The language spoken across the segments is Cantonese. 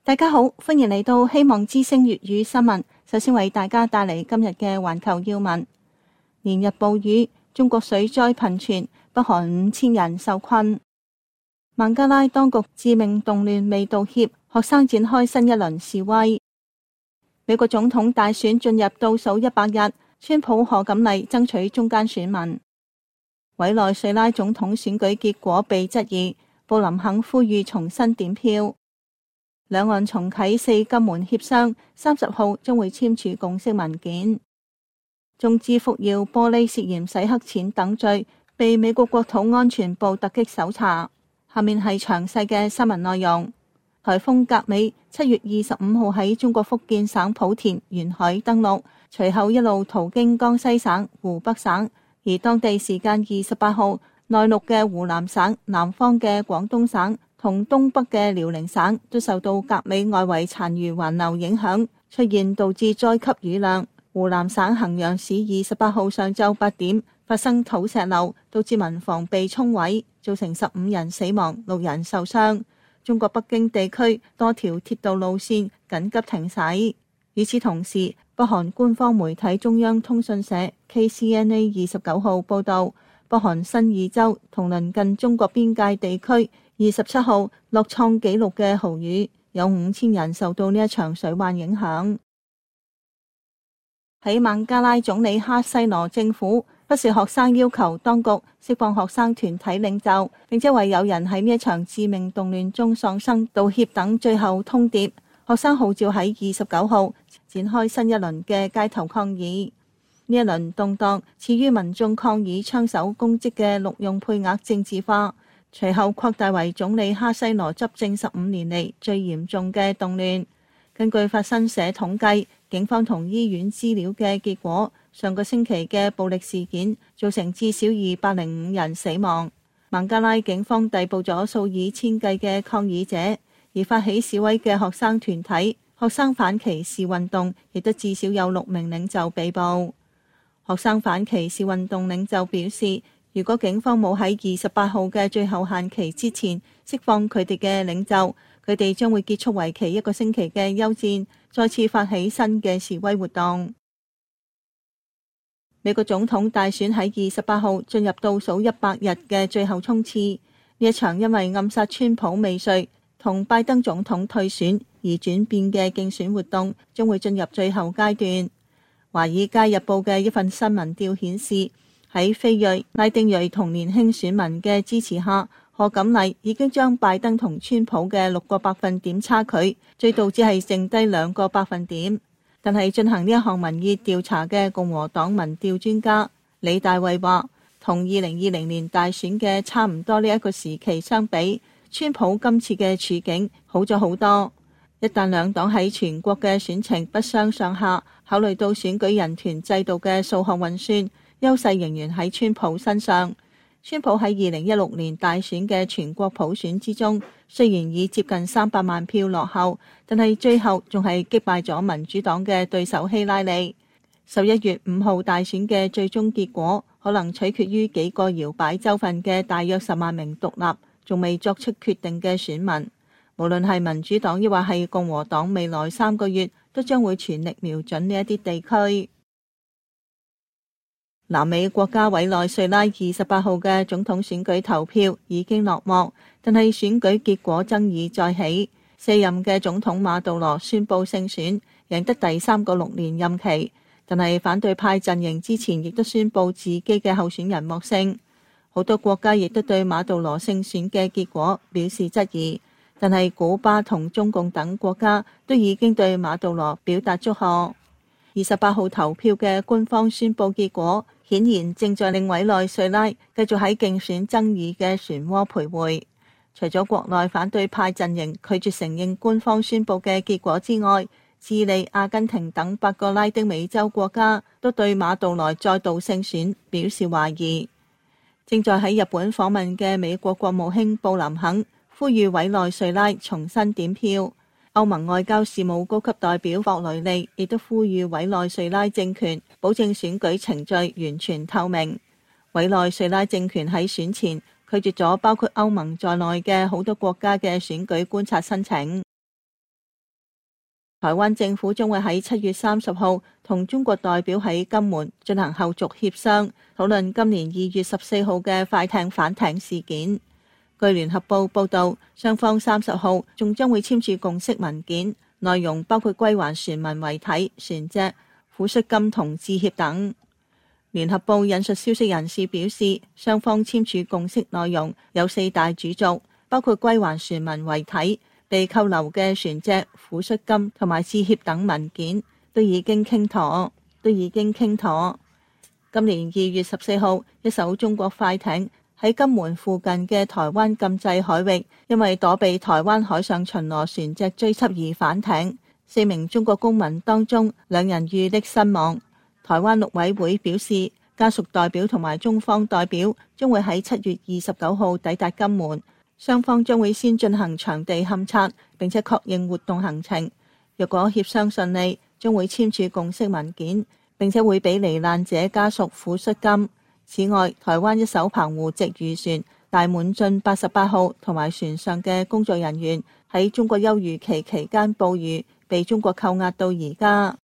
大家好，歡迎嚟到希望之聲粵語新聞。首先為大家帶嚟今日嘅環球要聞。連日暴雨，中國水災頻傳，北韓5000人受困。孟加拉當局致命動亂未道歉，學生展開新一輪示威。美國總統大選進入倒數100日，川普賀錦麗爭取中間選民。委內瑞拉總統選舉結果被質疑，布林肯呼籲重新點票。兩岸重啟4金門協商，30號將會簽署共識文件。中資福耀玻璃涉嫌洗黑錢等罪，被美國國土安全部突擊搜查。下面係詳細嘅新聞內容。颱風格美7月25號喺中國福建省莆田沿海登陸，隨後一路途經江西省、湖北省，而當地時間28號，內陸嘅湖南省、南方嘅廣東省同東北嘅遼寧省都受到格美外圍殘餘環流影響，出現導致災級雨量。湖南省衡陽市28號上晝8點發生土石流，導致民房被沖毀，造成15人死亡、6人受傷。中國北京地區多條鐵道路線緊急停駛。與此同時，北韓官方媒體中央通訊社 KCNA 29號報道，北韓新義州同鄰近中國邊界地區27號落創紀錄嘅豪雨，有5000人受到呢一場水患影響。喺孟加拉總理哈西羅政府不是學生要求當局釋放學生團體領袖，並且為有人喺呢一場致命動亂中喪生道歉等最後通牒。學生號召喺29號展開新一輪嘅街頭抗議。呢一輪動盪始於民眾抗議槍手攻擊嘅陸用配額政治化，隨後擴大為總理哈西羅執政15年嚟最嚴重嘅動亂。根據法新社統計，警方同醫院資料嘅結果，上個星期嘅暴力事件造成至少205人死亡。孟加拉警方逮捕咗數以千計嘅抗議者，而發起示威嘅學生團體學生反歧視運動亦都至少有6名領袖被捕。學生反歧視運動領袖表示，如果警方冇喺28號嘅最後限期之前釋放佢哋嘅領袖，佢哋將會結束為期1個星期嘅休戰，再次發起新嘅示威活動。美國總統大選喺28號進入倒數100日嘅最後衝刺，呢一場因為暗殺川普未遂同拜登總統退選而轉變嘅競選活動將會進入最後階段。華爾街日報嘅一份新民調顯示，喺非裔、拉丁裔同年輕選民嘅支持下，賀錦麗已經將拜登同川普嘅6個百分點差距追到只係剩低2個百分點。但係進行呢一項民意調查嘅共和黨民調專家李大衛話，同2020年大選嘅差唔多呢一個時期相比，川普今次嘅處境好咗好多。一旦兩黨喺全國嘅選情不相上下，考慮到選舉人團制度嘅數學運算，優勢仍然喺川普身上。川普喺2016年大選嘅全國普選之中，雖然以接近300萬票落後，但係最後仲係擊敗咗民主黨嘅對手希拉里。11月5號大選嘅最終結果，可能取決於幾個搖擺州份嘅大約10萬名獨立仲未作出決定嘅選民。無論係民主黨抑或係共和黨，未來3個月都將會全力瞄準呢一啲地區。南美國家委內瑞拉28號嘅總統選舉投票已經落幕，但係選舉結果爭議再起。卸任嘅總統馬杜羅宣布勝選，贏得第3個6年任期，但係反對派陣營之前亦都宣布自己嘅候選人獲勝。好多國家亦都對馬杜羅勝選嘅結果表示質疑，但係古巴同中共等國家都已經對馬杜羅表達祝賀。28號投票嘅官方宣布結果，顯然正在令委內瑞拉繼續喺競選爭議嘅漩渦徘徊。除咗國內反對派陣營拒絕承認官方宣布嘅結果之外，智利、阿根廷等8個拉丁美洲國家都對馬杜羅再度勝選表示懷疑。正在喺日本訪問嘅美國國務卿布林肯呼籲委內瑞拉重新點票。歐盟外交事務高級代表博雷利亦都呼籲委內瑞拉政權保證選舉程序完全透明。委內瑞拉政權喺選前拒絕咗包括歐盟在內嘅好多國家嘅選舉觀察申請。 台灣政府將會喺7月30號同中國代表喺金門進行後續協商，討論今年2月14號嘅快艇反艇事件。據聯合報報導，雙方30號仲將會簽署共識文件，內容包括歸還船民遺體、船隻、撫恤金同致歉等。聯合報引述消息人士表示，雙方簽署共識內容有4大主軸，包括歸還船民遺體、被扣留嘅船隻、撫恤金同埋致歉等文件都已經傾妥。今年2月14號，一艘中國快艇喺金門附近嘅台灣禁制海域，因為躲避台灣海上巡邏船隻追緝而反艇，4名中國公民當中2人遇溺身亡。台灣陸委會表示，家屬代表同埋中方代表將會喺7月29號抵達金門，雙方將會先進行場地勘測，並且確認活動行程。若果協商順利，將會簽署共識文件，並且會俾罹難者家屬撫恤金。此外，台灣一艘澎湖籍漁船大滿貫88號同埋船上嘅工作人員喺中國休漁期期間捕魚，被中國扣押到而家。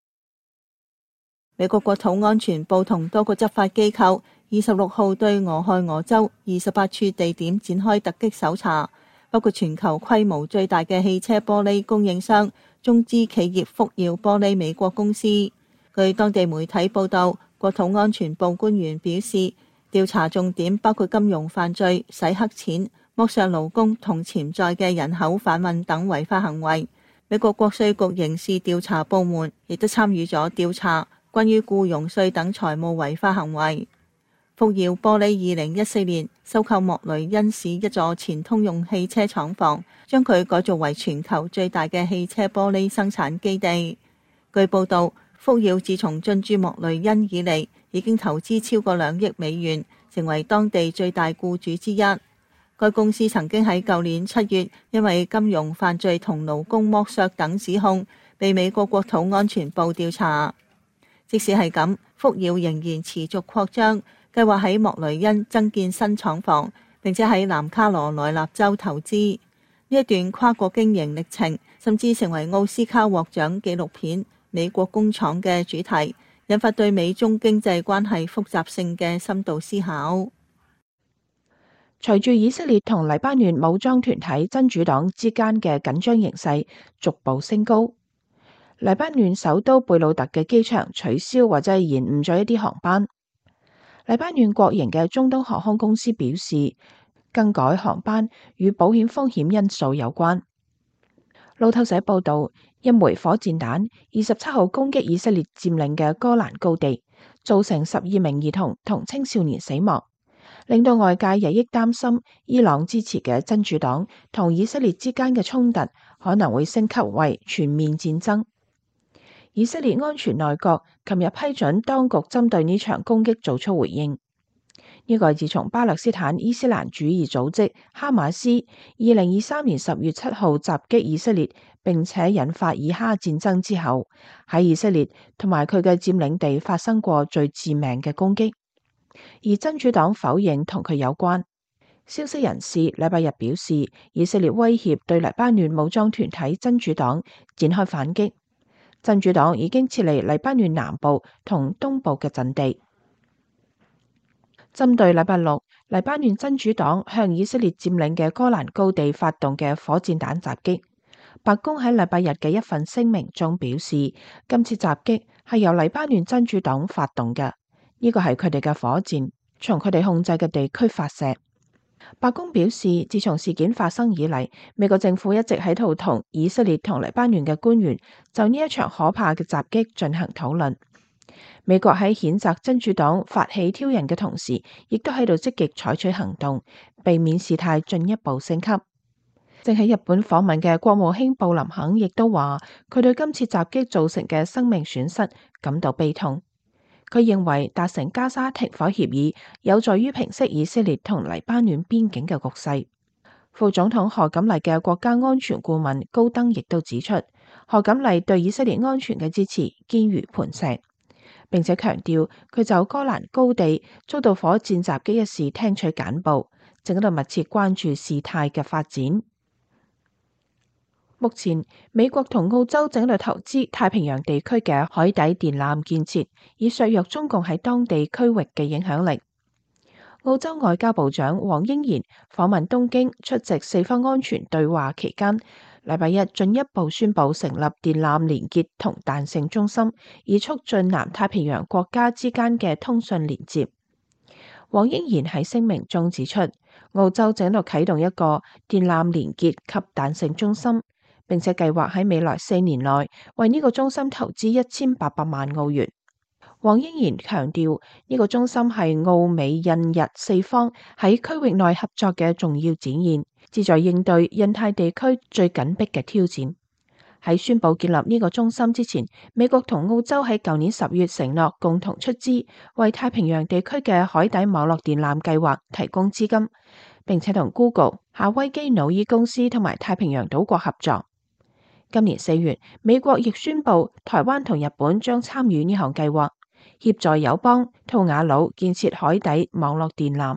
美國國土安全部同多個執法機構26號對俄亥俄州28處地點展開突擊搜查，包括全球規模最大嘅汽車玻璃供應商中資企業福耀玻璃美國公司。據當地媒體報道，國土安全部官員表示，調查重點包括金融犯罪、洗黑錢、剝削勞工同潛在嘅人口販運等違法行為。美國國稅局刑事調查部門亦都參與咗調查關於僱傭稅等財務違法行為。福耀玻璃2014年收購莫雷恩市一座前通用汽車廠房，將佢改造為全球最大嘅汽車玻璃生產基地。據報道，福耀自從進駐莫雷恩以嚟，已經投資超過2億美元，成為當地最大僱主之一。該公司曾經喺舊年7月因為金融犯罪同勞工剝削等指控，被美國國土安全部調查。即使係咁，福耀仍然持續擴張，計劃喺莫雷恩增建新廠房，並且喺南卡羅來納州投資。呢一段跨國經營歷程，甚至成為奧斯卡獲獎紀錄片《美國工廠》嘅主題，引發對美中經濟關係複雜性嘅深度思考。 隨住以色列同黎巴嫩武裝團體真主黨之間嘅緊張形勢逐步升高，黎巴嫩首都貝魯特嘅機場取消或者係延誤咗一啲航班。黎巴嫩國營嘅中東航空公司表示，更改航班與保險風險因素有關。路透社報道，一枚火箭彈27號攻擊以色列佔領嘅戈蘭高地，造成12名兒童同青少年死亡，令到外界日益擔心伊朗支持嘅真主黨同以色列之間嘅衝突可能會升級為全面戰爭。以色列安全內閣琴日批准當局針對呢場攻擊做出回應。呢個係自從巴勒斯坦伊斯蘭主義組織哈馬斯2023年10月7號襲擊以色列，並且引發以哈戰爭之後，喺以色列同埋佢嘅佔領地發生過最致命嘅攻擊，而真主黨否認同佢有關。消息人士禮拜日表示，以色列威脅對黎巴嫩武裝團體真主黨展開反擊。真主黨已經撤離黎巴嫩南部同東部嘅陣地。針對禮拜六黎巴嫩真主黨向以色列佔領嘅戈蘭高地發動嘅火箭彈襲擊，白宮喺禮拜日嘅一份聲明中表示，今次襲擊係由黎巴嫩真主黨發動嘅，呢個係佢哋嘅火箭，從佢哋控制嘅地區發射。白宮表示，自從事件發生以嚟，美國政府一直喺度同以色列同黎巴嫩嘅官員就呢一場可怕嘅襲擊進行討論。美國喺譴責真主黨發起挑釁嘅同時，亦都喺度積極採取行動，避免事態進一步升級。正喺日本訪問嘅國務卿布林肯亦都話，佢對今次襲擊造成嘅生命損失感到悲痛。佢認為達成加沙停火協議有助於平息以色列同黎巴嫩邊境嘅局勢。副總統賀錦麗嘅國家安全顧問高登亦都指出，賀錦麗對以色列安全嘅支持堅如磐石，並且強調佢就戈蘭高地遭到火箭襲擊一事聽取簡報，正喺度密切關注事態嘅發展。 目前，美國同澳洲正喺度投資太平洋地區嘅海底電纜建設，以削弱中共喺當地區域嘅影響力。澳洲外交部長黃英賢訪問東京出席四方安全對話期間，禮拜一進一步宣布成立電纜連結同彈性中心，以促進南太平洋國家之間嘅通訊連接。黃英賢喺聲明中指出，澳洲正喺度啟動一個電纜連結及彈性中心，並且計劃喺未來4年內為呢個中心投資1800萬澳元。黃英賢強調，呢個中心係澳美印日四方喺區域內合作嘅重要展現，旨在應對印太地區最緊迫嘅挑戰。喺宣布建立呢個中心之前，美國同澳洲喺舊年10月承諾共同出資，為太平洋地區嘅海底網絡電纜計劃提供資金，並且同 Google、夏威基努伊公司同埋太平洋島國合作。今年4月，美國亦宣布台灣同日本將參與呢項計劃，協助友邦吐瓦魯建設海底網絡電纜。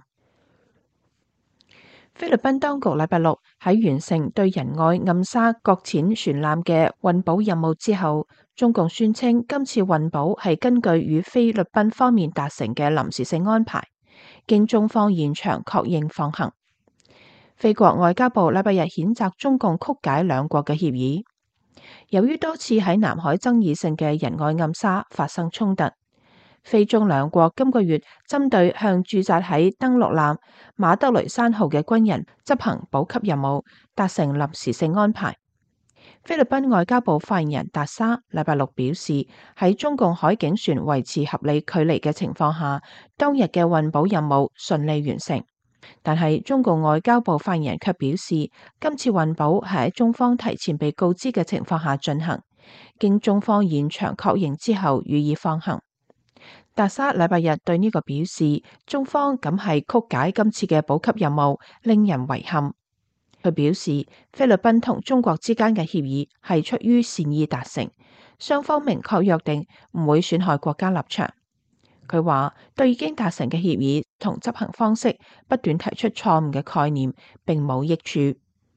菲律賓當局禮拜六喺完成對仁愛暗沙擱淺船艦嘅運補任務之後，中共宣稱今次運補係根據與菲律賓方面達成嘅臨時性安排，經中方現場確認放行。菲國外交部禮拜日譴責中共曲解兩國嘅協議。由於多次喺南海爭議性嘅仁愛暗沙發生衝突，菲中兩國今個月針對向駐紮喺登陸艦馬德雷山號嘅軍人執行補給任務，達成臨時性安排。菲律賓外交部發言人達沙禮拜六表示，喺中共海警船維持合理距離嘅情況下，當日嘅運補任務順利完成。但係中共外交部發言人卻表示，今次運補係喺中方提前被告知嘅情況下進行，經中方現場確認之後予以放行。達沙禮拜日對呢個表示，中方咁係曲解今次嘅補給任務，令人遺憾。佢表示，菲律賓同中國之間嘅協議係出於善意達成，雙方明確約定唔會損害國家立場。佢話，對已經達成嘅協議同執行方式不斷提出錯誤嘅概念，並冇益處。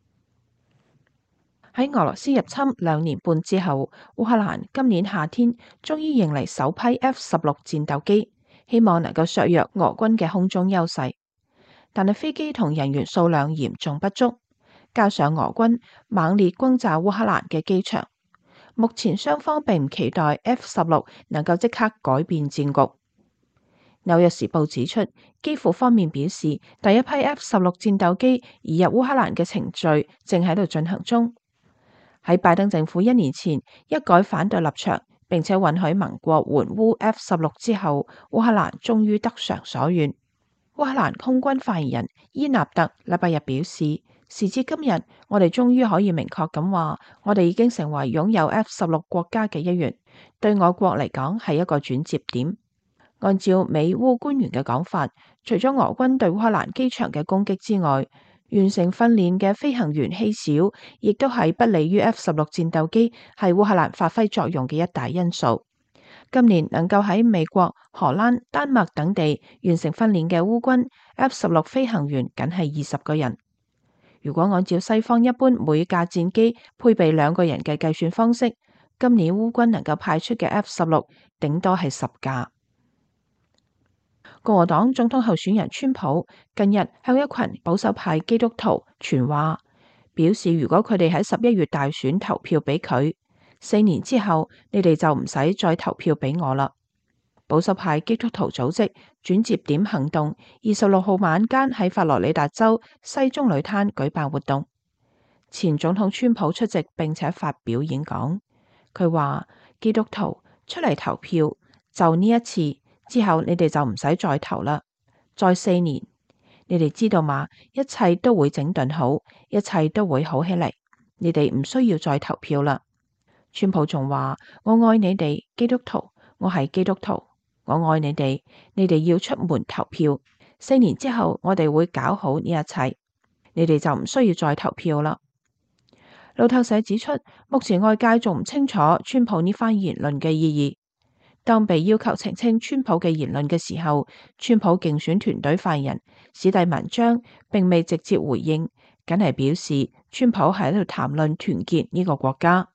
喺俄羅斯入侵2年半之後，烏克蘭今年夏天終於迎嚟首批 F-16戰鬥機，希望能夠削弱俄軍嘅空中優勢。但係飛機同人員數量嚴重不足，加上俄軍猛烈轟炸烏克蘭嘅機場，目前雙方並唔期待 F-16能夠即刻改變戰局。紐約時報指出，基輔方面表示，第一批 F-16戰鬥機移入烏克蘭嘅程序正喺度進行中。喺拜登政府1年前一改反對立場，並且允許盟國援烏 F-16之後，烏克蘭終於得償所願。烏克蘭空軍發言人伊納特禮拜日表示，時至今日，我哋終於可以明確咁話，我哋已經成為擁有 F-16國家嘅一員，對我國嚟講係一個轉折點。按照美烏官員嘅講法，除咗俄軍對烏克蘭機場嘅攻擊之外，完成訓練嘅飛行員稀少，亦都係不利於 F-16戰鬥機係烏克蘭發揮作用嘅一大因素。今年能夠喺美國、荷蘭、丹麥等地完成訓練嘅烏軍 F-16飛行員僅係20個人。如果按照西方一般每架戰機配備2個人嘅計算方式，今年烏軍能夠派出嘅 F-16頂多係10架。共和黨總統候選人川普近日向一群保守派基督徒傳話，表示如果佢哋喺11月大選投票俾佢，4年之後你哋就唔使再投票俾我啦。保守派基督徒組織轉接點行動26號晚間喺佛羅里達州西棕櫚灘舉辦活動，前總統川普出席並且發表演講。佢話，基督徒出嚟投票，就呢一次之後你哋就唔使再投啦。再4年，你哋知道嘛？一切都會整頓好，一切都會好起嚟，你哋唔需要再投票啦。川普仲話，我愛你哋基督徒，我係基督徒，我愛你哋，你哋要出門投票。4年之後我哋會搞好呢一切，你哋就唔需要再投票啦。路透社指出，目前外界仲唔清楚川普呢番言論嘅意義。當被要求澄清川普嘅言論嘅時候，川普競選團隊發言人史蒂文章並未直接回應， 僅係表示川普係喺度談論團結呢個國家。